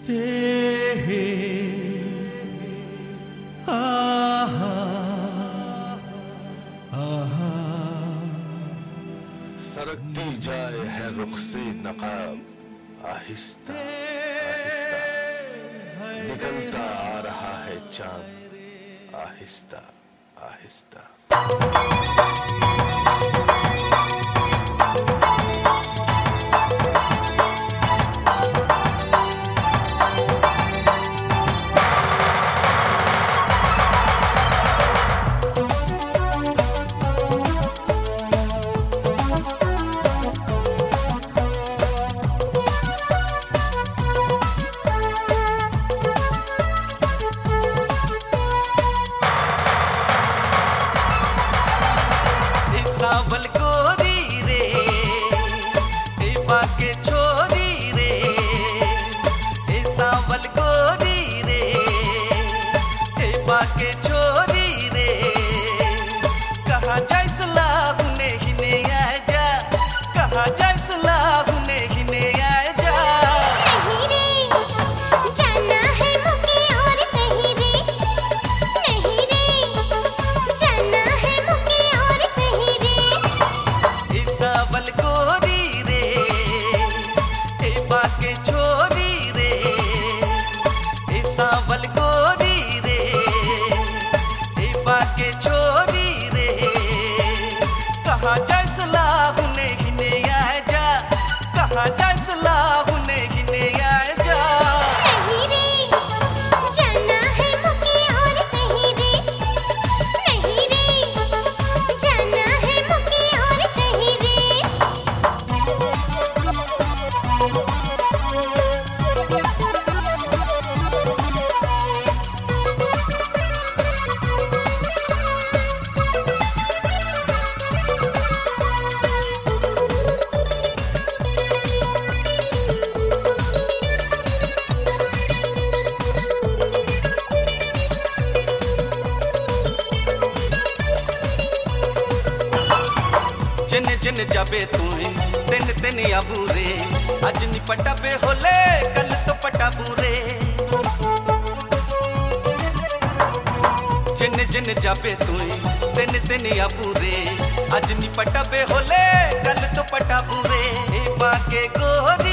सरकती जाए है रुख से नकाब, आहिस्ता आहिस्ता निकलता आ रहा है चांद, आहिस्ता आहिस्ता। सावल गोरी रे ए बाके छोरी रे, ए सावल गोरी रे ए बाके छोरी रे, कहा जैसला गुने हिने आ जा, कहा जैसला गुने हिने आ जा। नहीं रे जाना है मुके और कहीं रे, नहीं रे जाना है मुके और कहीं रे। सावल गोरी रे ए बाके छोरी रे, ए सावल गोरी रे ए बाके छोरी रे, कहा जैसला गुने हिने आ जा, कहा जैसला गुने हिने आ जा। नहीं रे जाना है मुके और कहीं रे, नहीं रे जाना है मुके और कहीं रे। जिन जिन जाबे तुए तेन तेन आबू रे, आज नी पटाबे होले कल तो पटाबू रे। जिन जिन जाबे तुए तेन तेन आबू रे, आज नी पटाबे होले कल तो पटाबू रे। ए बाके गोरी